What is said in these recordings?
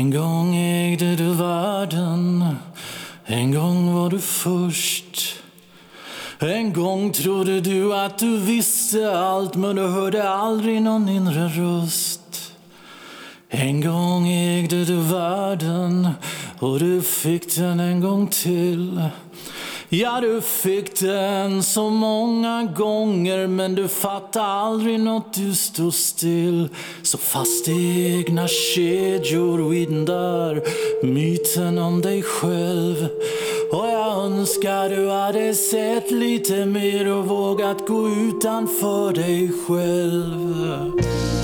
En gång ägde du världen, en gång var du först. En gång trodde du att du visste allt, men du hörde aldrig någon inre röst. En gång ägde du världen och du fick den en gång till. Ja, du fick den så många gånger, men du fattade aldrig något, du stod still. Så fast i egna kedjor vid den där myten om dig själv. Och jag önskar du hade sett lite mer och vågat gå utanför dig själv.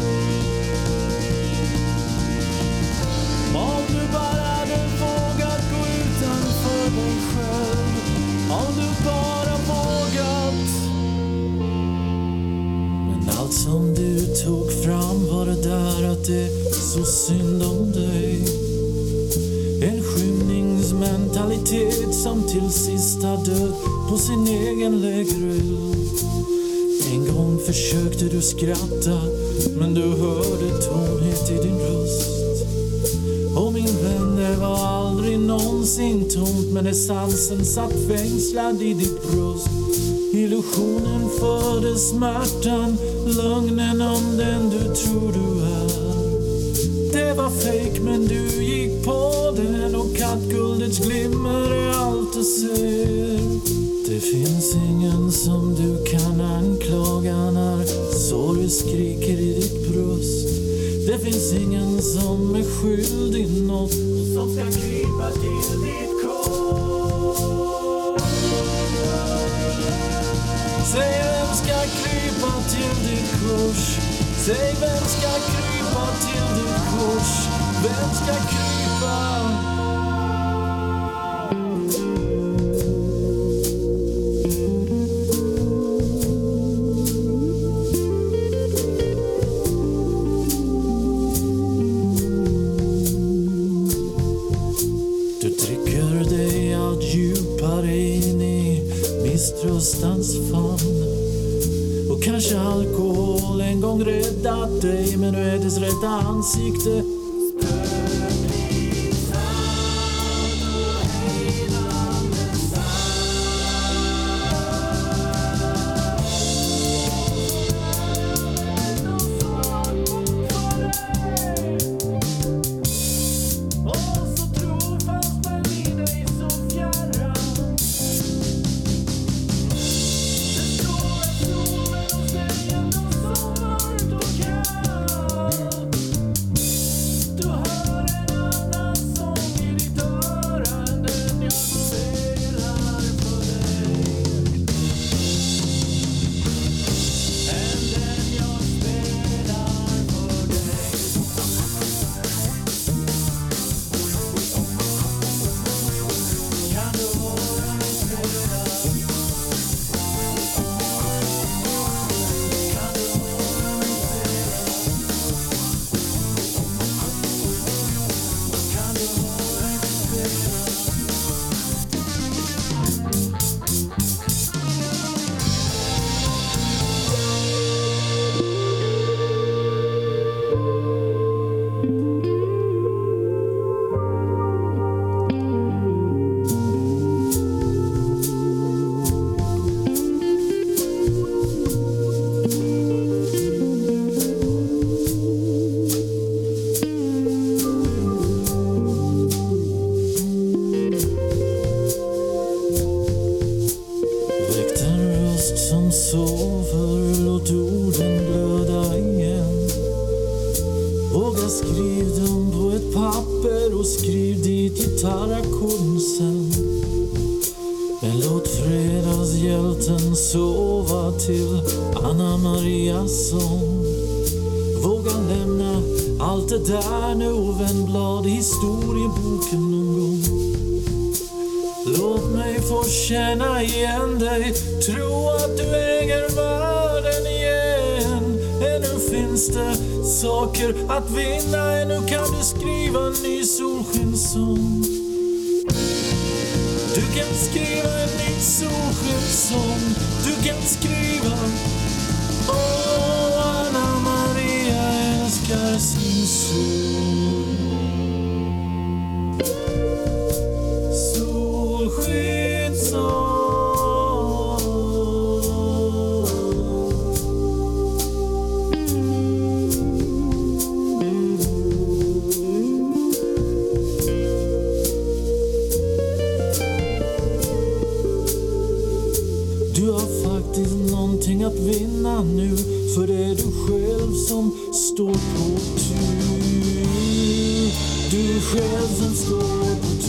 Om du bara hade vågat gå utanför dig själv. Om du bara vågat. Men allt som du tog fram var det där att det är så synd om dig. En skymningsmentalitet som till sist har död på sin egen lägereld. En gång försökte du skratta, men du hörde tomhet i din röst. Och min vän, det var aldrig någonsin tomt, men essensen satt fängslad i ditt bröst. Illusionen förde smärtan, lögnen om den du tror du är. Det var fake, men du gick på den, och kattguldets glimmer är allt du ser. Det finns ingen som du kan anklaga när sorg skriker i ditt bröst. Det finns ingen som är skyldig något som ska krypa till ditt kors. Säg vem ska krypa till ditt kors? Säg vem ska krypa till ditt kors? Vem ska krypa? Misströstans famn. Och kanske alkohol en gång räddat dig, men nu är dess rätta ansikte sover, låt orden blöda igen. Våga skriv dem på ett papper och skriv dit gitarrackorden sen. Men låt fredagshjälten sova till Anna Marias sång. Våga lämna allt det där nu och vänd blad i historieboken någon gång. Låt mig få känna igen dig, tro att du äger världen igen. Ännu finns det saker att vinna, ännu kan du skriva en ny solskenssång. Du kan skriva en ny solskenssång, du kan skriva. Åh, Anna Maria älskar sin son. att vinna nu, för det är du själv som står på tur. Du själv som står på tur.